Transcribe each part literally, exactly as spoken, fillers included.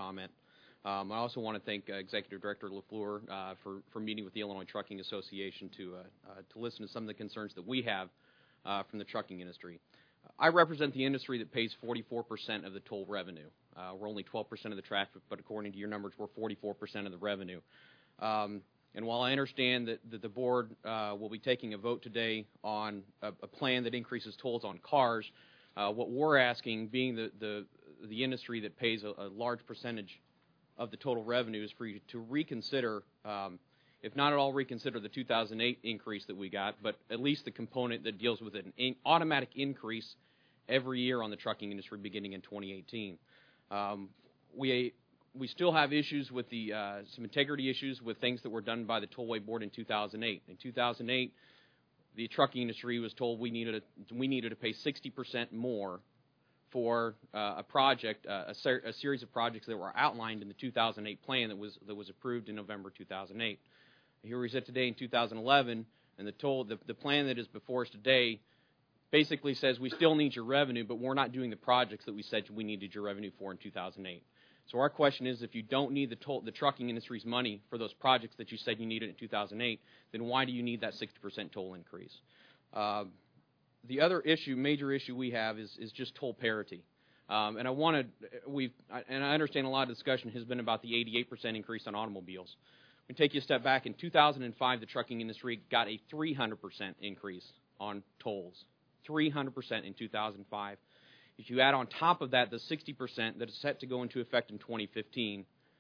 comment. Um, I also want to thank uh, Executive Director LaFleur uh, for, for meeting with the Illinois Trucking Association to, uh, uh, to listen to some of the concerns that we have uh, from the trucking industry. I represent the industry that pays forty-four percent of the toll revenue. Uh, we're only twelve percent of the traffic, but according to your numbers, we're forty-four percent of the revenue. Um, and while I understand that, that the board uh, will be taking a vote today on a, a plan that increases tolls on cars, uh, what we're asking, being the, the, the industry that pays a, a large percentage of the total revenue, is for you to reconsider, um, if not at all reconsider the two thousand eight increase that we got, but at least the component that deals with an in automatic increase every year on the trucking industry beginning in twenty eighteen. Um, we we still have issues with the uh, some integrity issues with things that were done by the Tollway Board in two thousand eight. In two thousand eight, the trucking industry was told we needed a, we needed to pay sixty percent more for uh, a project, uh, a, ser a series of projects that were outlined in the two thousand eight plan that was that was approved in November two thousand eight. Here we sit today in two thousand eleven, and the toll the, the plan that is before us today basically says we still need your revenue, but we're not doing the projects that we said we needed your revenue for in two thousand eight. So our question is, if you don't need the toll, the trucking industry's money for those projects that you said you needed in two thousand eight, then why do you need that sixty percent toll increase? Uh, the other issue, major issue we have is, is just toll parity. Um, and I want to, we've, and I understand a lot of discussion has been about the eighty-eight percent increase on automobiles. We take you a step back. In two thousand five, the trucking industry got a three hundred percent increase on tolls. three hundred percent in two thousand five. If you add on top of that the sixty percent that is set to go into effect in twenty fifteen,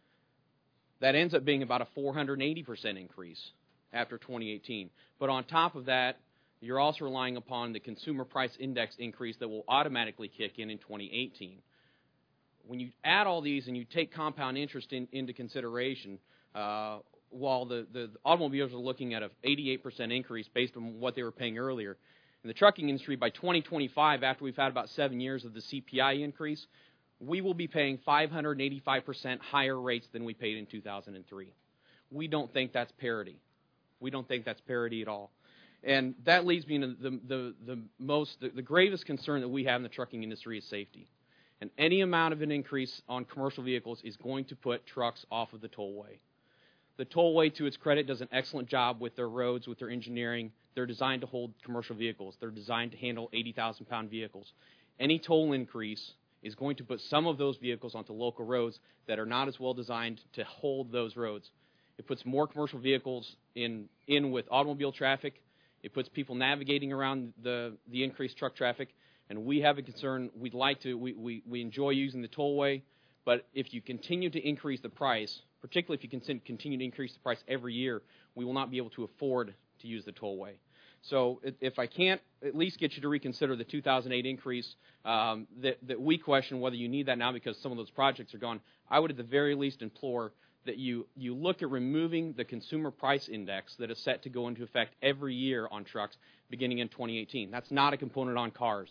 that ends up being about a four hundred eighty percent increase after twenty eighteen. But on top of that, you're also relying upon the consumer price index increase that will automatically kick in in twenty eighteen. When you add all these and you take compound interest in, into consideration, uh, while the, the automobiles are looking at an eighty-eight percent increase based on what they were paying earlier, in the trucking industry, by twenty twenty-five, after we've had about seven years of the C P I increase, we will be paying five hundred eighty-five percent higher rates than we paid in two thousand three. We don't think that's parity. We don't think that's parity at all. And that leads me to the, the, the most, the, the gravest concern that we have in the trucking industry is safety. And any amount of an increase on commercial vehicles is going to put trucks off of the tollway. The tollway, to its credit, does an excellent job with their roads, with their engineering. They're designed to hold commercial vehicles. They're designed to handle eighty thousand pound vehicles. Any toll increase is going to put some of those vehicles onto local roads that are not as well designed to hold those roads. It puts more commercial vehicles in, in with automobile traffic. It puts people navigating around the, the increased truck traffic. And we have a concern. We'd like to, we, we, we enjoy using the tollway, but if you continue to increase the price, particularly if you can continue to increase the price every year, we will not be able to afford to use the tollway. So if I can't at least get you to reconsider the two thousand eight increase um, that, that we question whether you need that now because some of those projects are gone, I would at the very least implore that you, you look at removing the consumer price index that is set to go into effect every year on trucks beginning in twenty eighteen. That's not a component on cars.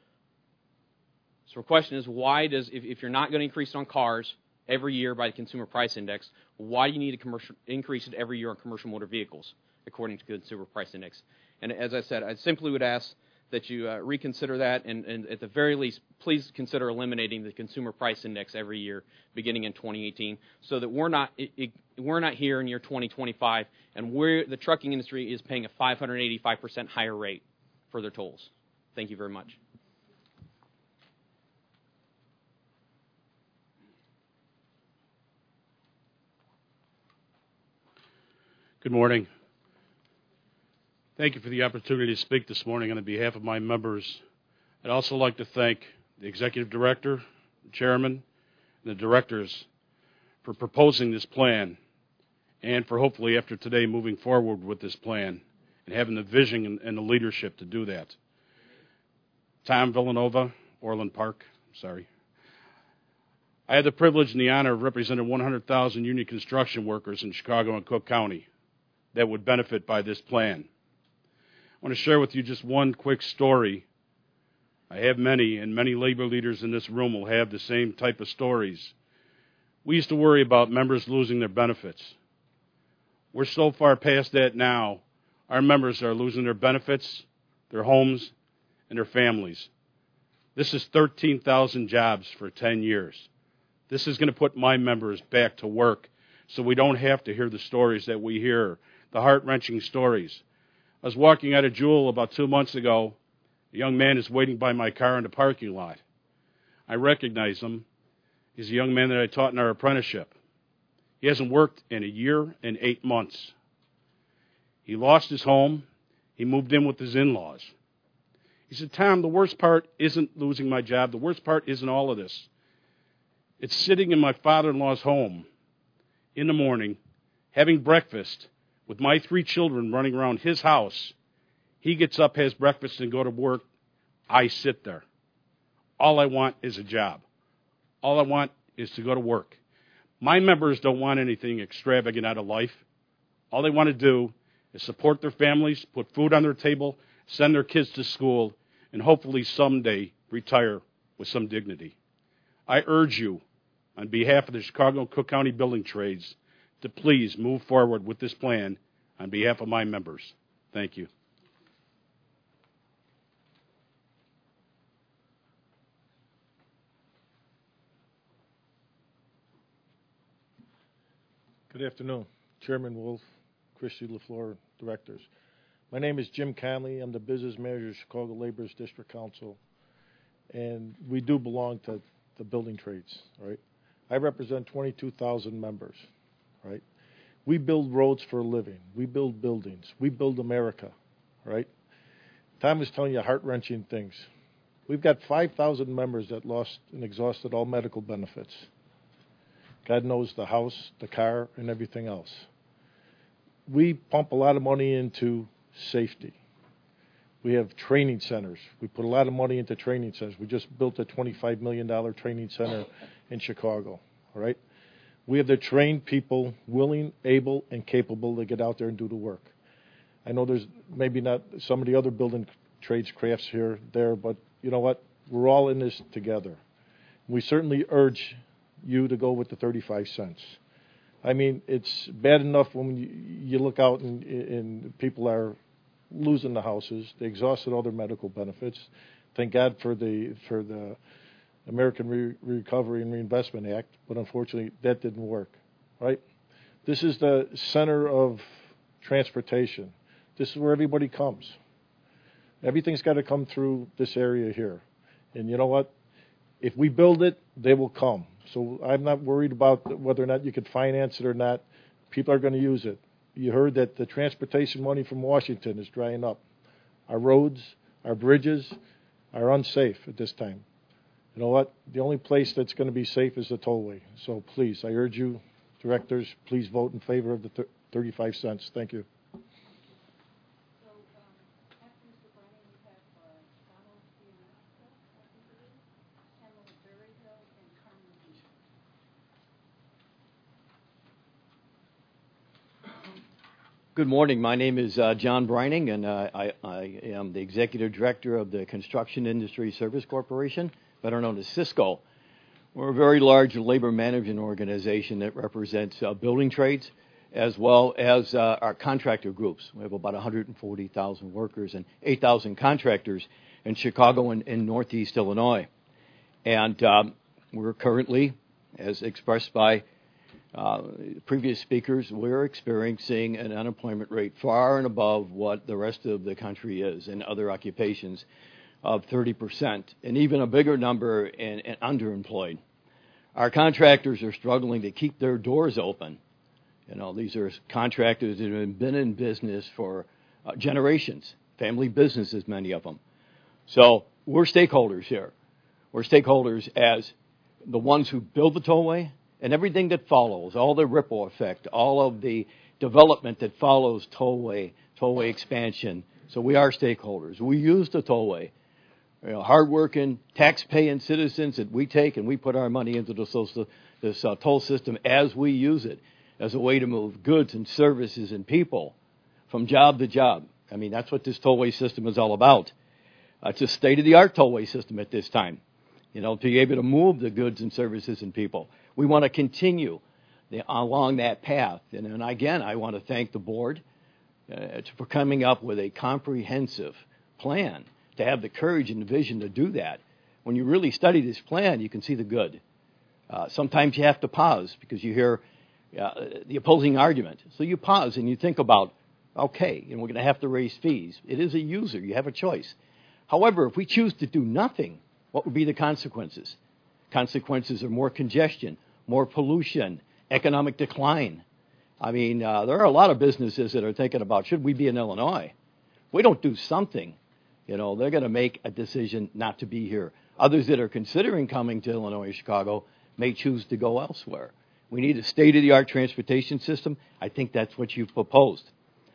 So the question is, why does, if, if you're not going to increase it on cars every year by the consumer price index, why do you need to commercial, increase it every year on commercial motor vehicles according to the consumer price index? And as I said, I simply would ask that you uh, reconsider that, and, and at the very least, please consider eliminating the consumer price index every year beginning in twenty eighteen, so that we're not it, it, we're not here in year twenty twenty-five, and we're, the trucking industry is paying a five hundred eighty-five percent higher rate for their tolls. Thank you very much. Good morning. Thank you for the opportunity to speak this morning on behalf of my members. I'd also like to thank the Executive Director, the Chairman, and the Directors for proposing this plan and for hopefully after today moving forward with this plan and having the vision and, and the leadership to do that. Tom Villanova, Orland Park, sorry. I had the privilege and the honor of representing one hundred thousand union construction workers in Chicago and Cook County that would benefit by this plan. I want to share with you just one quick story. I have many, and many labor leaders in this room will have the same type of stories. We used to worry about members losing their benefits. We're so far past that now, our members are losing their benefits, their homes, and their families. This is thirteen thousand jobs for ten years. This is going to put my members back to work so we don't have to hear the stories that we hear, the heart-wrenching stories. I was walking out of Jewel about two months ago. A young man is waiting by my car in the parking lot. I recognize him. He's a young man that I taught in our apprenticeship. He hasn't worked in a year and eight months. He lost his home. He moved in with his in-laws. He said, Tom, the worst part isn't losing my job. The worst part isn't all of this. It's sitting in my father-in-law's home in the morning, having breakfast with my three children running around his house. He gets up, has breakfast, and go to work. I sit there. All I want is a job. All I want is to go to work. My members don't want anything extravagant out of life. All they want to do is support their families, put food on their table, send their kids to school, and hopefully someday retire with some dignity. I urge you, on behalf of the Chicago and Cook County Building Trades, to please move forward with this plan on behalf of my members. Thank you. Good afternoon. Chairman Wolf, Christy LaFleur, directors. My name is Jim Conley. I'm the business manager of Chicago Laborers District Council, and we do belong to the building trades, right? I represent twenty-two thousand members, right? We build roads for a living. We build buildings. We build America, right? Tom was telling you heart-wrenching things. We've got five thousand members that lost and exhausted all medical benefits. God knows the house, the car, and everything else. We pump a lot of money into safety. We have training centers. We put a lot of money into training centers. We just built a twenty-five million dollars training center in Chicago, all right? We have the trained people willing, able, and capable to get out there and do the work. I know there's maybe not some of the other building trades crafts here, there, but you know what? We're all in this together. We certainly urge you to go with the thirty-five cents. I mean, it's bad enough when you, you look out and, and people are losing the houses. They exhausted all their medical benefits. Thank God for the for the American Re- Recovery and Reinvestment Act, but unfortunately that didn't work, right? This is the center of transportation. This is where everybody comes. Everything's got to come through this area here. And you know what? If we build it, they will come. So I'm not worried about whether or not you could finance it or not. People are going to use it. You heard that the transportation money from Washington is drying up. Our roads, our bridges are unsafe at this time. You know what? The only place that's going to be safe is the tollway. So please, I urge you, directors, please vote in favor of the th- thirty-five cents. Thank you. So, um, after Mister Brennan, you have uh, Donald Fianasta, I think it is, Pamela Berryhill, and Carmen Lee. Good morning. My name is uh, John Brining, and uh, I, I am the Executive Director of the Construction Industry Service Corporation, better known as Cisco. We're a very large labor management organization that represents uh, building trades as well as uh, our contractor groups. We have about one hundred forty thousand workers and eight thousand contractors in Chicago and in Northeast Illinois. And um, we're currently, as expressed by Uh, previous speakers, we're experiencing an unemployment rate far and above what the rest of the country is in other occupations of thirty percent, and even a bigger number in, in underemployed. Our contractors are struggling to keep their doors open. You know, these are contractors that have been in business for uh, generations, family businesses, many of them. So we're stakeholders here. We're stakeholders as the ones who build the tollway, and everything that follows, all the ripple effect, all of the development that follows tollway, tollway expansion. So we are stakeholders. We use the tollway. You know, hardworking, tax-paying citizens that we take and we put our money into this, this uh, toll system as we use it as a way to move goods and services and people from job to job. I mean, that's what this tollway system is all about. Uh, it's a state-of-the-art tollway system at this time, you know, to be able to move the goods and services and people. We want to continue the, along that path. And, and again, I want to thank the board uh, for coming up with a comprehensive plan, to have the courage and the vision to do that. When you really study this plan, you can see the good. Uh, sometimes you have to pause because you hear uh, the opposing argument. So you pause and you think about, okay, and we're going to have to raise fees. It is a user. You have a choice. However, if we choose to do nothing, what would be the consequences? Consequences are more congestion, more pollution, economic decline. I mean, uh, there are a lot of businesses that are thinking about, should we be in Illinois? If we don't do something, you know, they're going to make a decision not to be here. Others that are considering coming to Illinois or Chicago may choose to go elsewhere. We need a state-of-the-art transportation system. I think that's what you've proposed.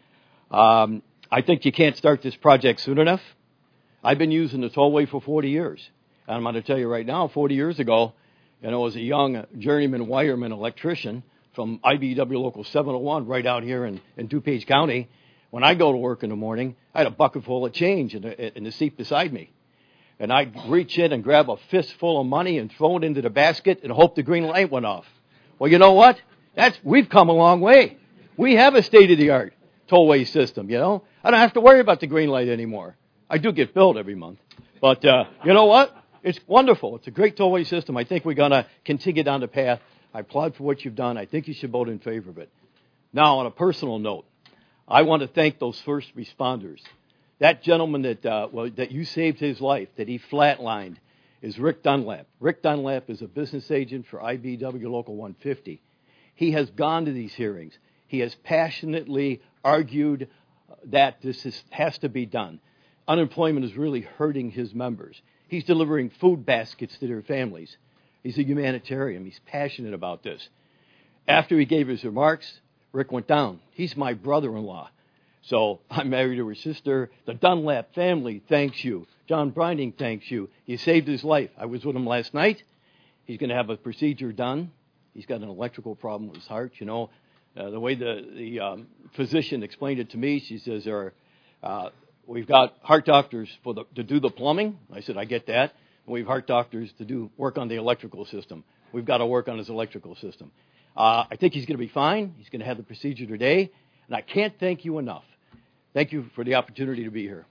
Um, I think you can't start this project soon enough. I've been using the tollway for forty years. And I'm going to tell you right now, forty years ago, you know, as a young journeyman wireman electrician from I B E W Local seven oh one right out here in, in DuPage County, when I go to work in the morning, I had a bucket full of change in the, in the seat beside me. And I'd reach in and grab a fistful of money and throw it into the basket and hope the green light went off. Well, you know what? That's we've come a long way. We have a state-of-the-art tollway system, you know. I don't have to worry about the green light anymore. I do get billed every month. But uh, you know what? It's wonderful. It's a great tollway system. I think we're going to continue down the path. I applaud for what you've done. I think you should vote in favor of it. Now, on a personal note, I want to thank those first responders. That gentleman that uh, well, that you saved his life, that he flatlined, is Rick Dunlap. Rick Dunlap is a business agent for I B E W Local one fifty. He has gone to these hearings. He has passionately argued that this is, has to be done. Unemployment is really hurting his members. He's delivering food baskets to their families. He's a humanitarian. He's passionate about this. After he gave his remarks, Rick went down. He's my brother-in-law. So I'm married to her sister. The Dunlap family thanks you. John Brining thanks you. You saved his life. I was with him last night. He's going to have a procedure done. He's got an electrical problem with his heart. You know, uh, the way the, the um, physician explained it to me, she says, there are, uh, we've got heart doctors for the, to do the plumbing. I said, I get that. And we have heart doctors to do work on the electrical system. We've got to work on his electrical system. Uh, I think he's going to be fine. He's going to have the procedure today. And I can't thank you enough. Thank you for the opportunity to be here.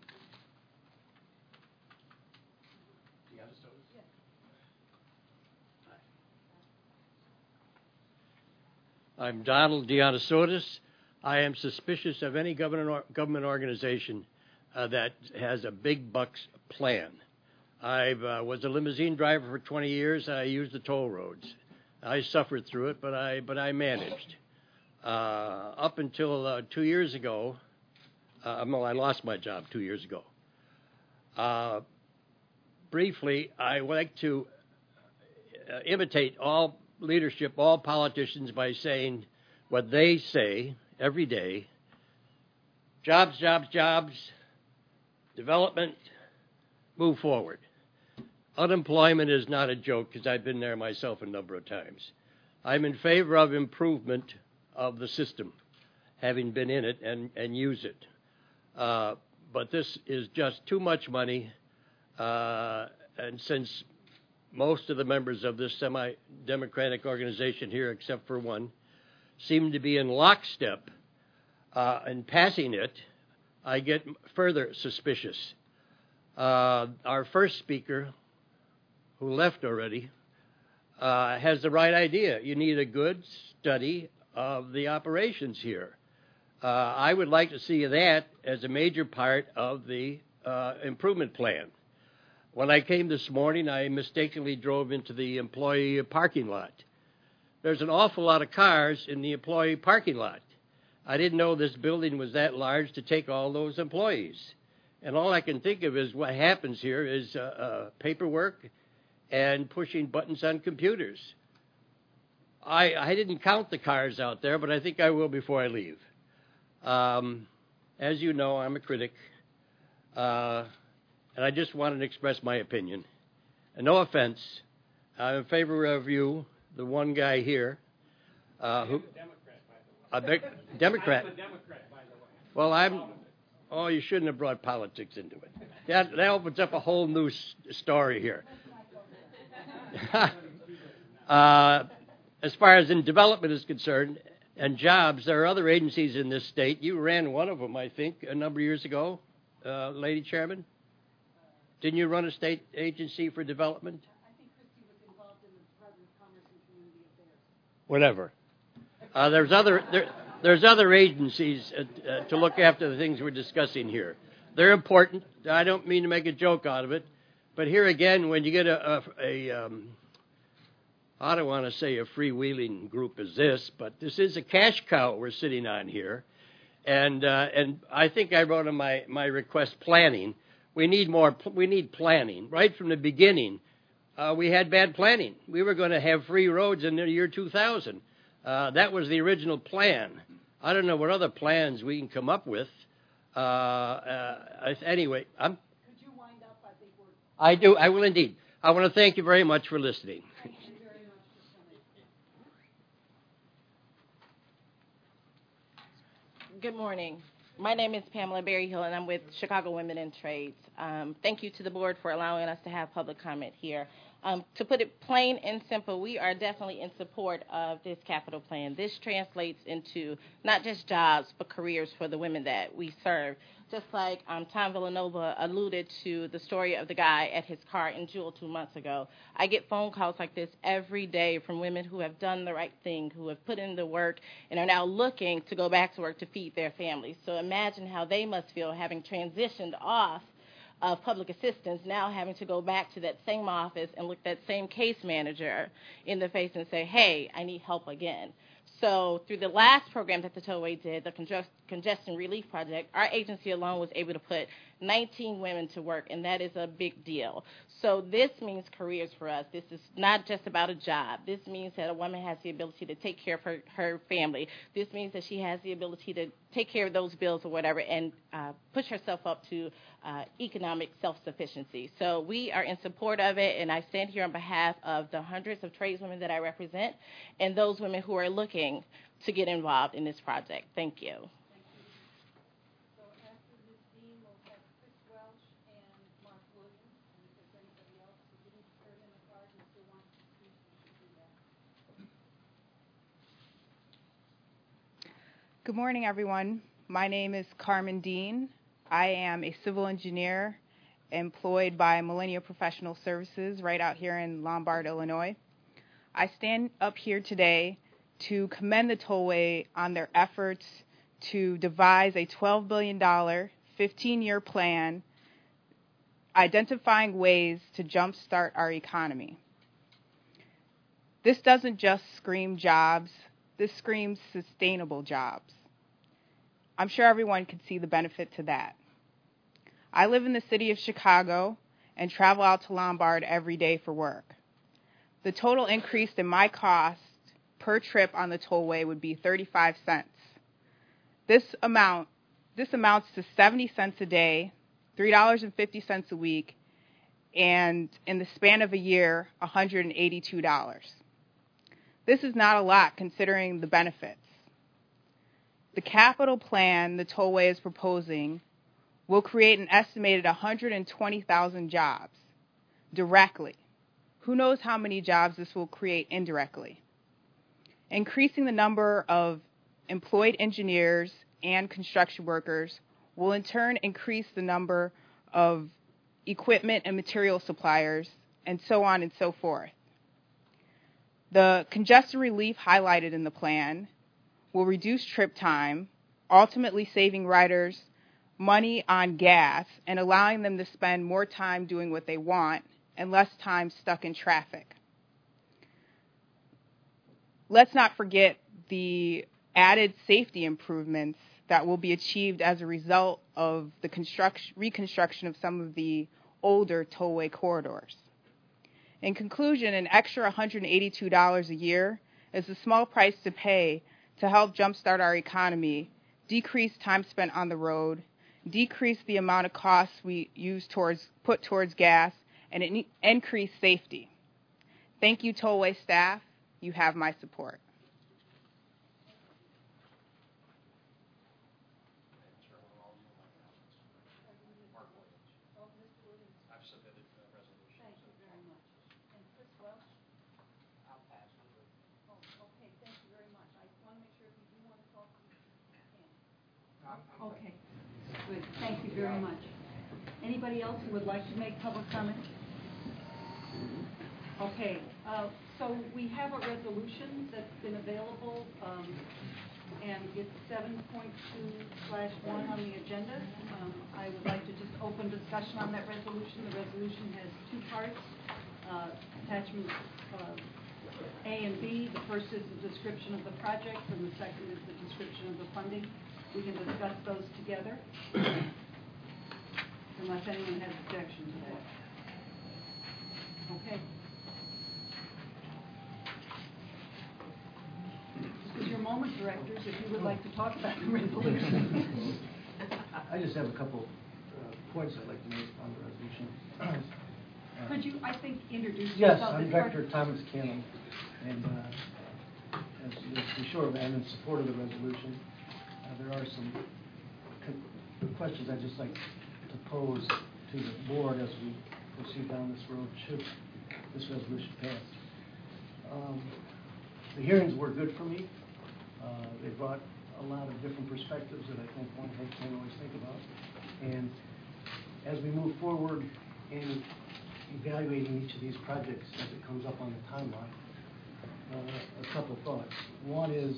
I'm Donald Dionysotis. I am suspicious of any government government organization uh, that has a big bucks plan. I uh, was a limousine driver for twenty years. I used the toll roads. I suffered through it, but I but I managed. Uh, up until uh, two years ago, uh, well, I lost my job two years ago. Uh, briefly, I would like to uh, imitate all leadership, all politicians, by saying what they say every day: jobs, jobs, jobs, development, move forward. Unemployment is not a joke, because I've been there myself a number of times. I'm in favor of improvement of the system, having been in it and, and use it. Uh, but this is just too much money, uh, and since most of the members of this semi-democratic organization here, except for one, seem to be in lockstep uh, in passing it, I get further suspicious. Uh, our first speaker, who left already, uh, has the right idea. You need a good study of the operations here. Uh, I would like to see that as a major part of the uh, improvement plan. When I came this morning, I mistakenly drove into the employee parking lot. There's an awful lot of cars in the employee parking lot. I didn't know this building was that large to take all those employees. And all I can think of is what happens here is uh, uh, paperwork and pushing buttons on computers. I, I didn't count the cars out there, but I think I will before I leave. Um, as you know, I'm a critic, uh, and I just wanted to express my opinion. And no offense, I'm in favor of you, the one guy here. Uh, who, a Democrat, by the way. A Democrat. I'm a Democrat, by the way. Well, I'm... Oh, you shouldn't have brought politics into it. That, that opens up a whole new s- story here. uh, as far as in development is concerned and jobs, there are other agencies in this state. You ran one of them, I think, a number of years ago, uh, Lady Chairman. Didn't you run a state agency for development? I think Christy was involved in the Brothers whatever. Uh, there's other there, there's other agencies uh, uh, to look after the things we're discussing here. They're important. I don't mean to make a joke out of it, but here again, when you get a, a, a um, I don't want to say a freewheeling group as this, but this is a cash cow we're sitting on here, and uh, and I think I wrote in my my request planning. We need more. We need planning right from the beginning. Uh, we had bad planning. We were going to have free roads in the year two thousand. Uh, that was the original plan. I don't know what other plans we can come up with. Uh, uh, anyway, I'm. Could you wind up? I think we're. I do. I will indeed. I want to thank you very much for listening. Thank you very much for coming. Good morning. My name is Pamela Berryhill, and I'm with Chicago Women in Trades. Um, thank you to the board for allowing us to have public comment here. Um, to put it plain and simple, we are definitely in support of this capital plan. This translates into not just jobs, but careers for the women that we serve. Just like um, Tom Villanova alluded to the story of the guy at his car in Jewel two months ago. I get phone calls like this every day from women who have done the right thing, who have put in the work, and are now looking to go back to work to feed their families. So imagine how they must feel having transitioned off of public assistance, now having to go back to that same office and look that same case manager in the face and say, hey, I need help again. So through the last program that the Tollway did, the Congest- Congestion Relief Project, our agency alone was able to put nineteen women to work, and that is a big deal. So this means careers for us. This is not just about a job. This means that a woman has the ability to take care of her, her family. This means that she has the ability to take care of those bills or whatever and uh, push herself up to uh, economic self-sufficiency. So we are in support of it, and I stand here on behalf of the hundreds of tradeswomen that I represent and those women who are looking to get involved in this project. Thank you. So after Miz Dean, we'll have Chris Welch and Mark Williams. And if there's anybody else who didn't turn in a card and still wants to speak, you should do that. Good morning, everyone. My name is Carmen Dean. I am a civil engineer employed by Millennium Professional Services right out here in Lombard, Illinois. I stand up here today to commend the Tollway on their efforts to devise a twelve billion dollars, fifteen-year plan identifying ways to jumpstart our economy. This doesn't just scream jobs. This screams sustainable jobs. I'm sure everyone can see the benefit to that. I live in the city of Chicago and travel out to Lombard every day for work. The total increase in my cost per trip on the tollway would be thirty-five cents. This amount, this amounts to seventy cents a day, three dollars and fifty cents a week, and in the span of a year, one hundred eighty-two dollars. This is not a lot considering the benefits. The capital plan the tollway is proposing will create an estimated one hundred twenty thousand jobs directly. Who knows how many jobs this will create indirectly? Increasing the number of employed engineers and construction workers will in turn increase the number of equipment and material suppliers, and so on and so forth. The congestion relief highlighted in the plan will reduce trip time, ultimately saving riders money on gas and allowing them to spend more time doing what they want and less time stuck in traffic. Let's not forget the added safety improvements that will be achieved as a result of the construction, reconstruction of some of the older tollway corridors. In conclusion, an extra one hundred eighty-two dollars a year is a small price to pay to help jumpstart our economy, decrease time spent on the road, decrease the amount of costs we use towards put towards gas, and in, increase safety. Thank you, tollway staff. You have my support. Okay, good. Thank you very much. Anybody else who would like to make public comment? Okay, uh, so we have a resolution that's been available. available, um, and it's seven point two slash one on the agenda. Um, I would like to just open discussion on that resolution. The resolution has two parts, uh, attachments uh, A and B. The first is the description of the project, and the second is the description of the funding. We can discuss those together, unless anyone has objection to that. Okay. This is your moment, directors, if you would like to talk about the resolution. I just have a couple uh, points I'd like to make on the resolution. Uh, Could you, I think, introduce yes, yourself? I'm It's Director hard- Thomas Cannon, and uh, as you'll be sure, I'm in support of the resolution. Uh, there are some con- questions I'd just like to pose to the board as we proceed down this road, should this resolution pass. Um, the hearings were good for me. Uh, they brought a lot of different perspectives that I think one can't always think about. And as we move forward in evaluating each of these projects as it comes up on the timeline, uh, a couple thoughts. One is,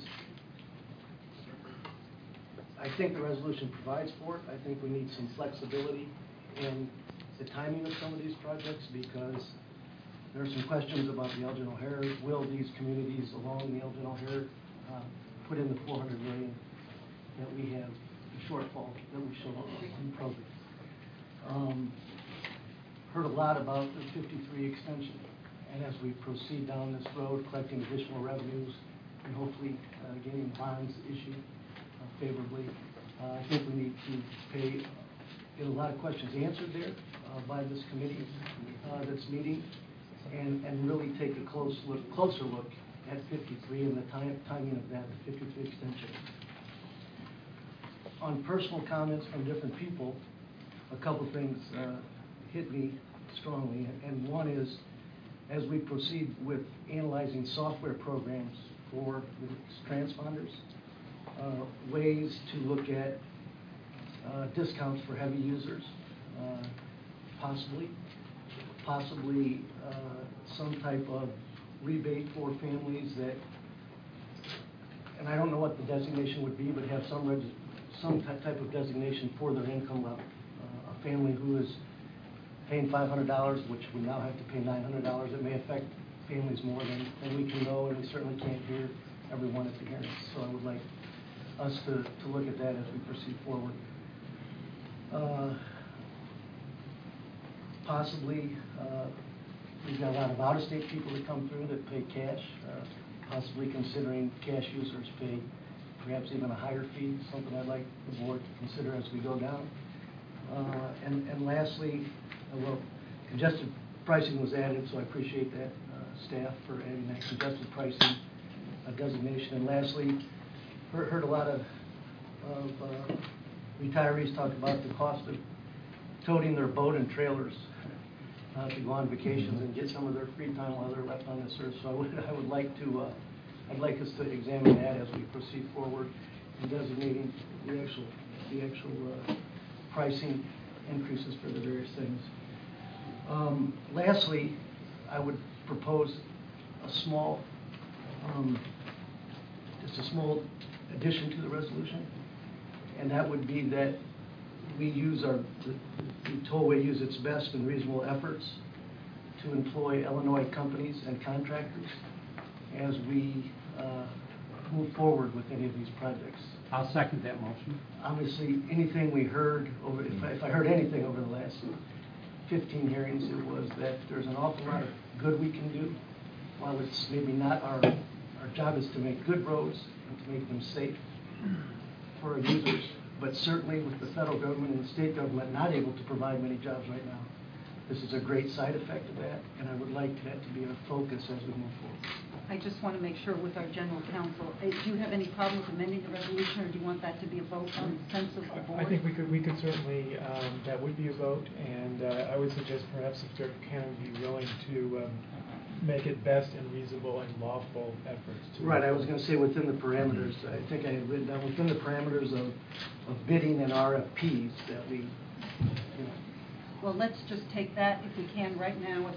I think the resolution provides for it. I think we need some flexibility in the timing of some of these projects, because there are some questions about the Elgin O'Hare. Will these communities along the Elgin O'Hare uh, put in the four hundred million that we have, the shortfall that we show in the program? Um, heard a lot about the fifty-three extension, and as we proceed down this road, collecting additional revenues and hopefully uh, getting bonds issued uh, favorably, uh, I think we need to pay, get a lot of questions answered there uh, by this committee uh, that's meeting, and, and really take a close look, closer look at fifty-three and the time, timing of that, the fifty-three extension. On personal comments from different people, a couple things uh, hit me strongly, and one is, as we proceed with analyzing software programs for the transponders, uh, ways to look at uh, discounts for heavy users, uh, possibly, possibly uh, some type of rebate for families that, and I don't know what the designation would be, but have some reg some type of designation for their income level. Uh, a family who is paying five hundred dollars, which we now have to pay nine hundred dollars, it may affect families more than, than we can know, and we certainly can't hear everyone at the hearings. So I would like us to, to look at that as we proceed forward. Uh, possibly, uh, we've got a lot of out-of-state people that come through that pay cash, uh, possibly considering cash users pay perhaps even a higher fee, something I'd like the board to consider as we go down. Uh, and, and lastly, uh, well, congested pricing was added, so I appreciate that, uh, staff, for adding that congested pricing uh, designation. And lastly, heard, heard a lot of, of uh, retirees talk about the cost of toting their boat and trailers uh, to go on vacations and get some of their free time while they're left on this earth. So I would, I would like to, uh, I'd like us to examine that as we proceed forward in designating the actual, the actual uh, pricing increases for the various things. Um, lastly, I would propose a small, um, just a small addition to the resolution, and that would be that we use our, the, the tollway use its best and reasonable efforts to employ Illinois companies and contractors as we uh, move forward with any of these projects. I'll second that motion. Obviously, anything we heard over, if I, if I heard anything over the last fifteen hearings, it was that there's an awful lot of good we can do. While it's maybe not our, our job is to make good roads and to make them safe for our users, but certainly with the federal government and the state government not able to provide many jobs right now, this is a great side effect of that, and I would like that to be our focus as we move forward. I just want to make sure with our general counsel, uh, do you have any problem with amending the resolution, or do you want that to be a vote on the sense of the board? I think we could we could certainly, um, that would be a vote, and uh, I would suggest perhaps if Director Cannon would be willing to um, make it best and reasonable and lawful efforts to... Right, I was going to say within the parameters, I think I had written down, within the parameters of, of bidding and R F Ps that we, you know. Well, let's just take that, if we can, right now as a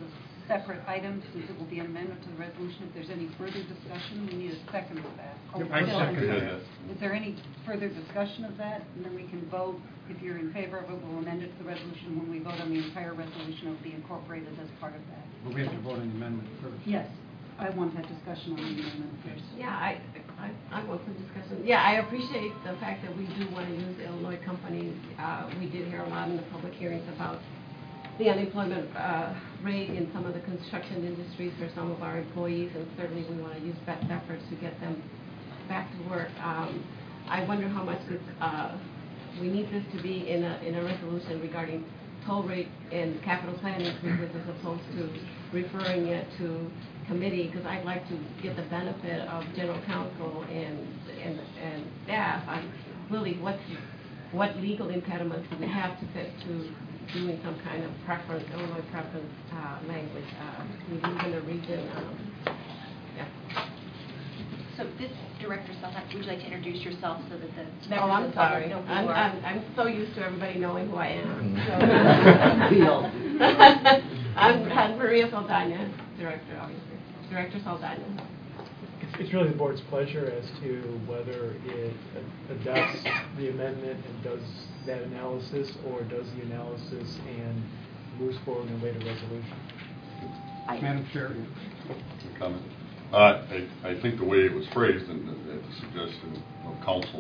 separate item, since it will be an amendment to the resolution. If there's any further discussion, we need a second of that. Oh, Yep, I Bill, second is- that. Is there any further discussion of that? And then we can vote. If you're in favor of it, we'll amend it to the resolution. When we vote on the entire resolution, it will be incorporated as part of that. But we have to vote on the amendment first. Yes, I want that discussion on the amendment first. Yeah, I, I, I want some discussion. Yeah, I appreciate the fact that we do want to use Illinois companies. Uh, we did hear a lot in the public hearings about the unemployment uh, rate in some of the construction industries for some of our employees, and certainly we want to use best efforts to get them back to work. Um, I wonder how much this, uh, we need this to be in a in a resolution regarding toll rate and capital plan increases as opposed to referring it to committee, because I'd like to get the benefit of general counsel and and, and staff on really what what legal impediments do we have to fit to doing some kind of preference, Illinois preference uh, language. Uh, we live in a region. Um, yeah. So this Director Selhak, would you like to introduce yourself so that the members Oh, I'm of the sorry. public know who I'm, you are? I'm, I'm so used to everybody knowing who I am. We all So. I'm, I'm Maria Saldana, Director, obviously. Director Saldana. It's, it's really the board's pleasure as to whether it adopts the amendment and does that analysis, or does the analysis and moves forward in a later resolution. I- Madam Chair. Comment. Uh, I, I think the way it was phrased, and at the suggestion of council,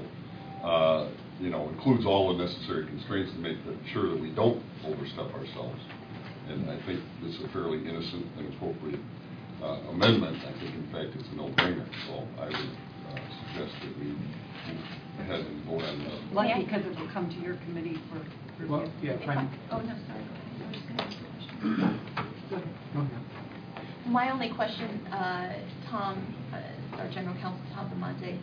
uh, you know, includes all the necessary constraints to make sure that we don't overstep ourselves. And I think this is a fairly innocent and appropriate uh, amendment. I think, in fact, it's a no-brainer. So I would uh, suggest that we move ahead and vote on the... Lucky, because it will come to your committee for review. Well, yeah, If fine. I- Oh, no, sorry. I was just gonna ask a question. Go ahead. Go ahead. My only question, uh, Tom, uh, our General Counsel, Tom Bamonte,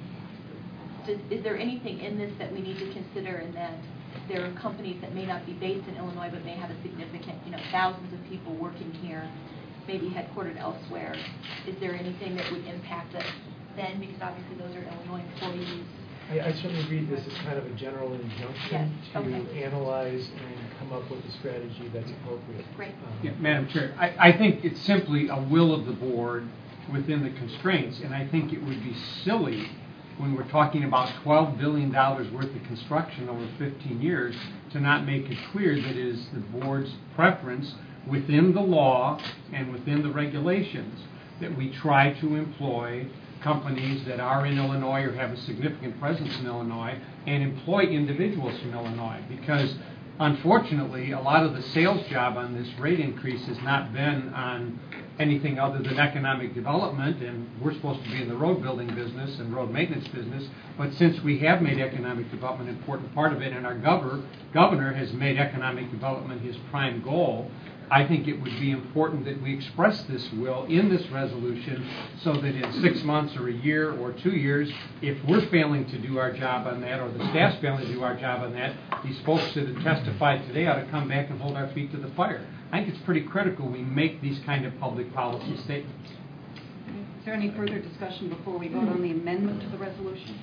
does, is there anything in this that we need to consider in that there are companies that may not be based in Illinois but may have a significant, you know, thousands of people working here, maybe headquartered elsewhere? Is there anything that would impact us then? Because obviously those are Illinois employees. I, I certainly read this as kind of a general injunction Yes, to okay. analyze and come up with a strategy that's appropriate. Great. Um, Yeah, Madam Chair, I, I think it's simply a will of the board within the constraints, and I think it would be silly when we're talking about twelve billion dollars worth of construction over fifteen years to not make it clear that it is the board's preference within the law and within the regulations that we try to employ companies that are in Illinois or have a significant presence in Illinois and employ individuals from Illinois, because unfortunately a lot of the sales job on this rate increase has not been on anything other than economic development, and we're supposed to be in the road building business and road maintenance business, but since we have made economic development an important part of it, and our governor, governor has made economic development his prime goal, I think it would be important that we express this will in this resolution so that in six months or a year or two years, if we're failing to do our job on that or the staff's failing to do our job on that, these folks that have testified today ought to come back and hold our feet to the fire. I think it's pretty critical we make these kind of public policy statements. Is there any further discussion before we vote on the amendment to the resolution?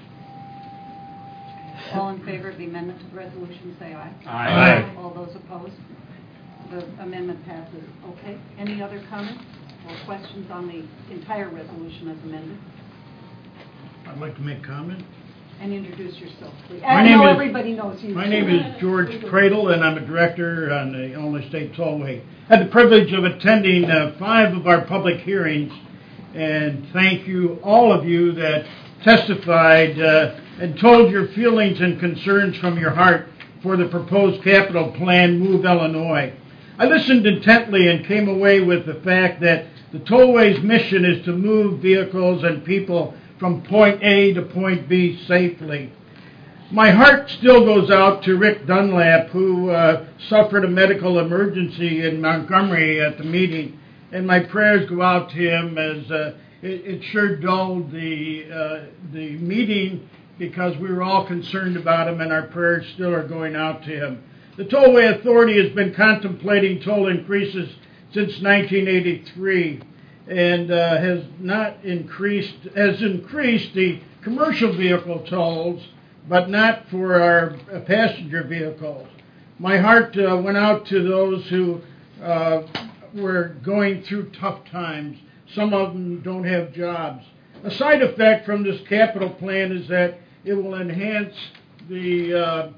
All in favor of the amendment to the resolution, say aye. Aye. All those opposed? The amendment passes. Okay. Any other comments or questions on the entire resolution as amended? I'd like to make comment. And introduce yourself, please. My I name know is- everybody knows you. My name is George Cradle, and I'm a director on the Illinois State Tollway. I had the privilege of attending uh, five of our public hearings, and thank you, all of you that testified uh, and told your feelings and concerns from your heart for the proposed capital plan, Move Illinois. I listened intently and came away with the fact that the tollway's mission is to move vehicles and people from point A to point B safely. My heart still goes out to Rick Dunlap, who uh, suffered a medical emergency in Montgomery at the meeting, and my prayers go out to him, as uh, it, it sure dulled the, uh, the meeting, because we were all concerned about him, and our prayers still are going out to him. The Tollway Authority has been contemplating toll increases since nineteen eighty-three, and uh, has not increased, has increased the commercial vehicle tolls, but not for our uh, passenger vehicles. My heart uh, went out to those who uh, we're going through tough times. Some of them don't have jobs. A side effect from this capital plan is that it will enhance the uh,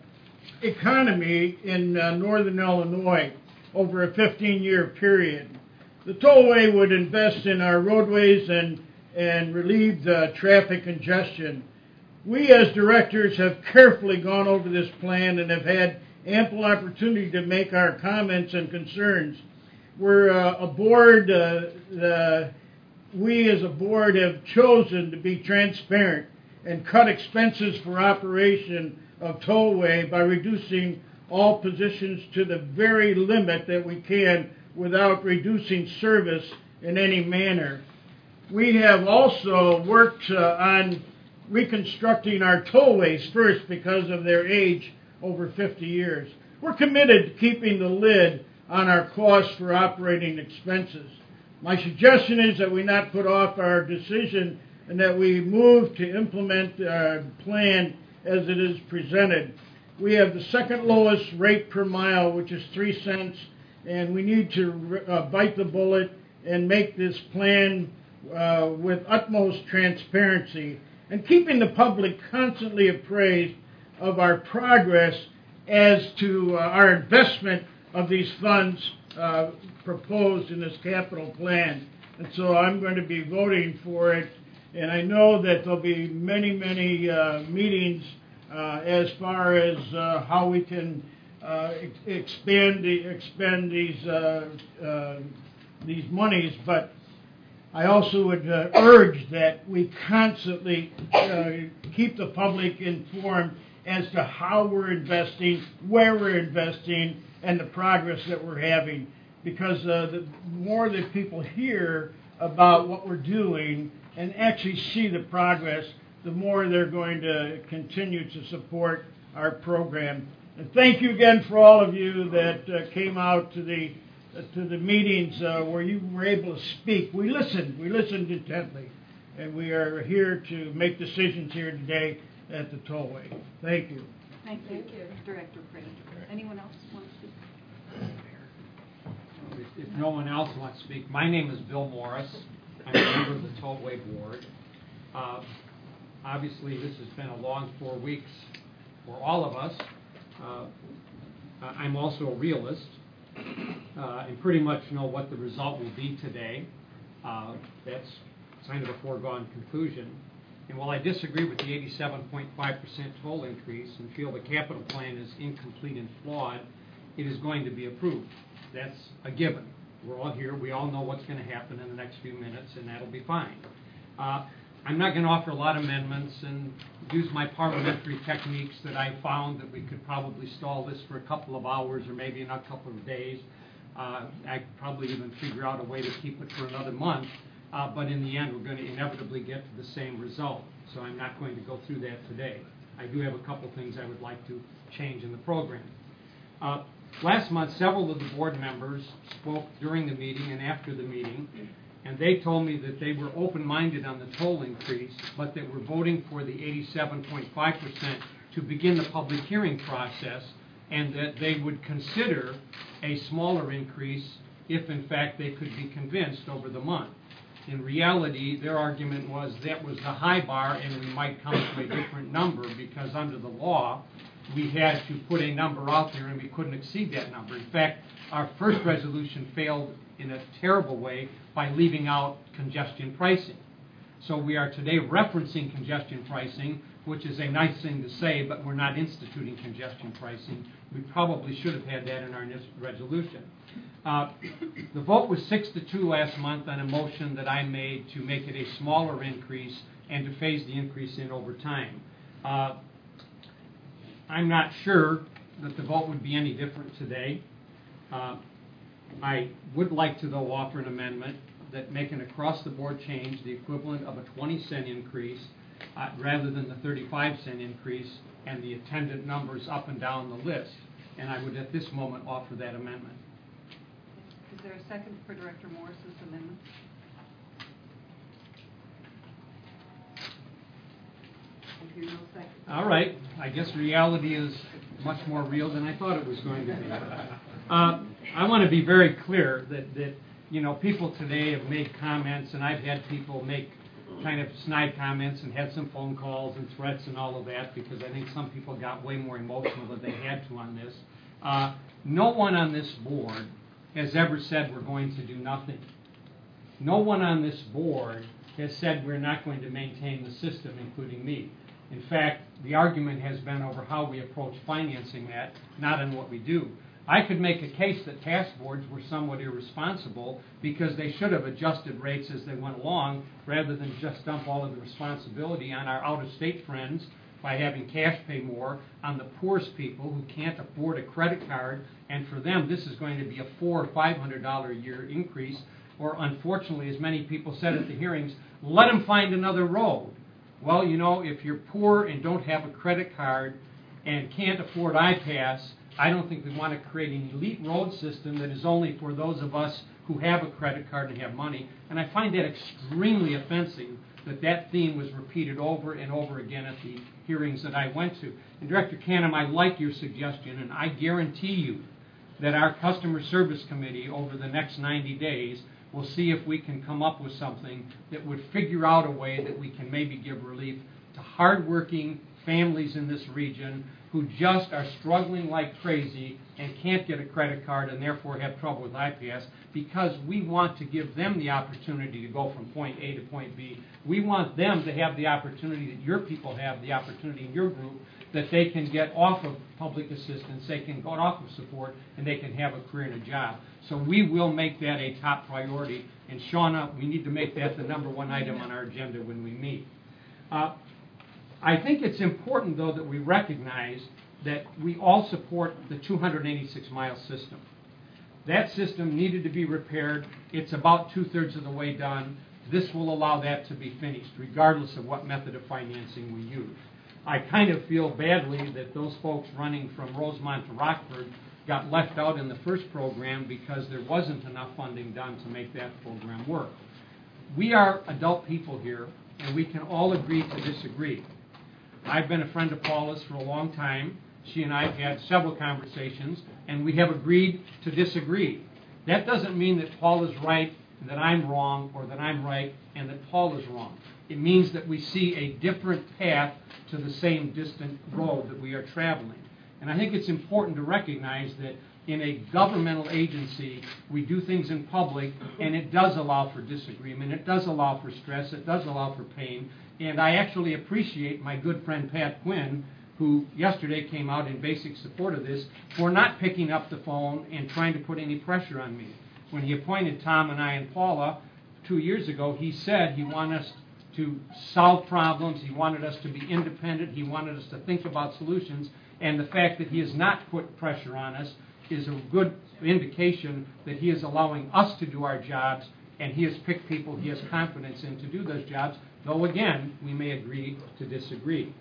economy in uh, northern Illinois over a fifteen-year period. The tollway would invest in our roadways and, and relieve the traffic congestion. We as directors have carefully gone over this plan and have had ample opportunity to make our comments and concerns. We're uh, a board, uh, the, we as a board have chosen to be transparent and cut expenses for operation of tollway by reducing all positions to the very limit that we can without reducing service in any manner. We have also worked uh, on reconstructing our tollways first because of their age over fifty years. We're committed to keeping the lid on our costs for operating expenses. My suggestion is that we not put off our decision and that we move to implement our plan as it is presented. We have the second lowest rate per mile, which is three cents, and we need to uh, bite the bullet and make this plan uh, with utmost transparency and keeping the public constantly appraised of our progress as to uh, our investment of these funds uh, proposed in this capital plan. And so I'm going to be voting for it, and I know that there'll be many, many uh, meetings uh, as far as uh, how we can uh, ex- expand the, expend these uh, uh, these monies, but I also would uh, urge that we constantly uh, keep the public informed as to how we're investing, where we're investing, and the progress that we're having. Because uh, the more that people hear about what we're doing and actually see the progress, the more they're going to continue to support our program. And thank you again for all of you that uh, came out to the uh, to the meetings uh, where you were able to speak. We listened. We listened intently. And we are here to make decisions here today at the tollway. Thank you. Thank you, Thank you. Director Prater. Anyone else want to speak? If, if no one else wants to speak, my name is Bill Morris. I'm a member of the Tollway Board. Uh, obviously, this has been a long four weeks for all of us. Uh, I'm also a realist uh, and pretty much know what the result will be today. Uh, that's kind of a foregone conclusion. And while I disagree with the eighty-seven point five percent toll increase and feel the capital plan is incomplete and flawed, it is going to be approved. That's a given. We're all here. We all know what's going to happen in the next few minutes, and that'll be fine. Uh, I'm not going to offer a lot of amendments and use my parliamentary techniques that I found that we could probably stall this for a couple of hours or maybe in a couple of days. Uh, I could probably even figure out a way to keep it for another month. Uh, but in the end, we're going to inevitably get to the same result. So I'm not going to go through that today. I do have a couple things I would like to change in the program. Uh, last month, several of the board members spoke during the meeting and after the meeting, and they told me that they were open-minded on the toll increase, but that were voting for the eighty-seven point five percent to begin the public hearing process, and that they would consider a smaller increase if, in fact, they could be convinced over the month. In reality, their argument was that was the high bar and we might come to a different number because under the law, we had to put a number out there and we couldn't exceed that number. In fact, our first resolution failed in a terrible way by leaving out congestion pricing. So we are today referencing congestion pricing, which is a nice thing to say, but we're not instituting congestion pricing. We probably should have had that in our resolution. Uh, the vote was six to two last month on a motion that I made to make it a smaller increase and to phase the increase in over time. Uh, I'm not sure that the vote would be any different today. Uh, I would like to, though, offer an amendment that make an across-the-board change, the equivalent of a twenty cent increase, uh, rather than the thirty-five cent increase, and the attendant numbers up and down the list. And I would, at this moment, offer that amendment. Is there a second for Director Morris's amendment? I hear no second. All right. I guess reality is much more real than I thought it was going to be. Uh, I want to be very clear that, that you know, people today have made comments, and I've had people make kind of snide comments and had some phone calls and threats and all of that, because I think some people got way more emotional than they had to on this. Uh, no one on this board has ever said we're going to do nothing. No one on this board has said we're not going to maintain the system, including me. In fact, the argument has been over how we approach financing that, not on what we do. I could make a case that task boards were somewhat irresponsible because they should have adjusted rates as they went along rather than just dump all of the responsibility on our out-of-state friends by having cash pay more, on the poorest people who can't afford a credit card, and for them this is going to be a four or five hundred dollar a year increase, or unfortunately, as many people said at the hearings, let them find another road. Well, you know, if you're poor and don't have a credit card and can't afford I PASS, I don't think we want to create an elite road system that is only for those of us who have a credit card and have money. And I find that extremely offensive that that theme was repeated over and over again at the hearings that I went to. And Director Canham, I like your suggestion, and I guarantee you that our Customer Service Committee over the next ninety days will see if we can come up with something that would figure out a way that we can maybe give relief to hardworking families in this region who just are struggling like crazy and can't get a credit card and therefore have trouble with I PASS, because we want to give them the opportunity to go from point A to point B. We want them to have the opportunity that your people have, the opportunity in your group, that they can get off of public assistance, they can go off of support, and they can have a career and a job. So we will make that a top priority. And Shauna, we need to make that the number one item on our agenda when we meet. Uh, I think it's important, though, that we recognize that we all support the two hundred eighty-six mile system. That system needed to be repaired. It's about two-thirds of the way done. This will allow that to be finished, regardless of what method of financing we use. I kind of feel badly that those folks running from Rosemont to Rockford got left out in the first program because there wasn't enough funding done to make that program work. We are adult people here, and we can all agree to disagree. I've been a friend of Paula's for a long time. She and I have had several conversations, and we have agreed to disagree. That doesn't mean that Paula's right and that I'm wrong, or that I'm right and that Paula's wrong. It means that we see a different path to the same distant road that we are traveling. And I think it's important to recognize that in a governmental agency, we do things in public, and it does allow for disagreement. It does allow for stress. It does allow for pain. And I actually appreciate my good friend Pat Quinn, who yesterday came out in basic support of this, for not picking up the phone and trying to put any pressure on me. When he appointed Tom and I and Paula two years ago, he said he wanted us to solve problems. He wanted us to be independent. He wanted us to think about solutions. And the fact that he has not put pressure on us is a good indication that he is allowing us to do our jobs, and he has picked people he has confidence in to do those jobs, though, again, we may agree to disagree.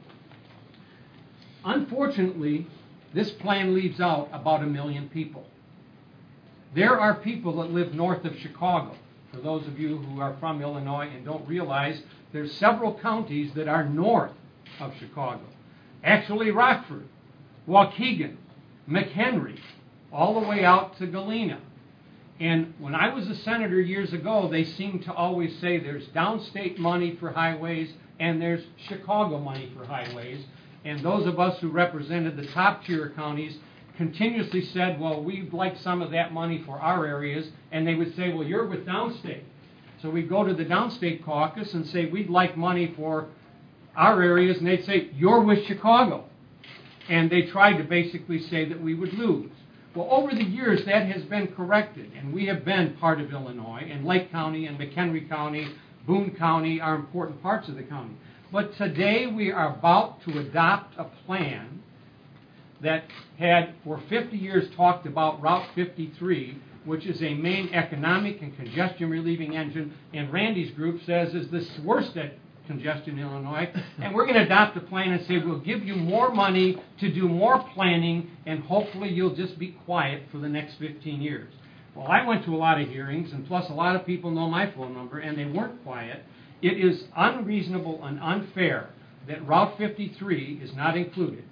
Unfortunately, this plan leaves out about a million people. There are people that live north of Chicago. For those of you who are from Illinois and don't realize, there's several counties that are north of Chicago. Actually, Rockford, Waukegan, McHenry, all the way out to Galena. And when I was a senator years ago, they seemed to always say there's downstate money for highways and there's Chicago money for highways. And those of us who represented the top tier counties continuously said, well, we'd like some of that money for our areas. And they would say, well, you're with downstate. So we'd go to the downstate caucus and say, we'd like money for our areas. And they'd say, you're with Chicago. And they tried to basically say that we would lose. Well, over the years, that has been corrected, and we have been part of Illinois, and Lake County and McHenry County, Boone County are important parts of the county. But today we are about to adopt a plan that had for fifty years talked about Route fifty-three, which is a main economic and congestion relieving engine, and Randy's group says is the worst at congestion in Illinois, and we're going to adopt a plan and say we'll give you more money to do more planning, and hopefully you'll just be quiet for the next fifteen years. Well, I went to a lot of hearings, and plus a lot of people know my phone number, and they weren't quiet. It is unreasonable and unfair that Route fifty-three is not included.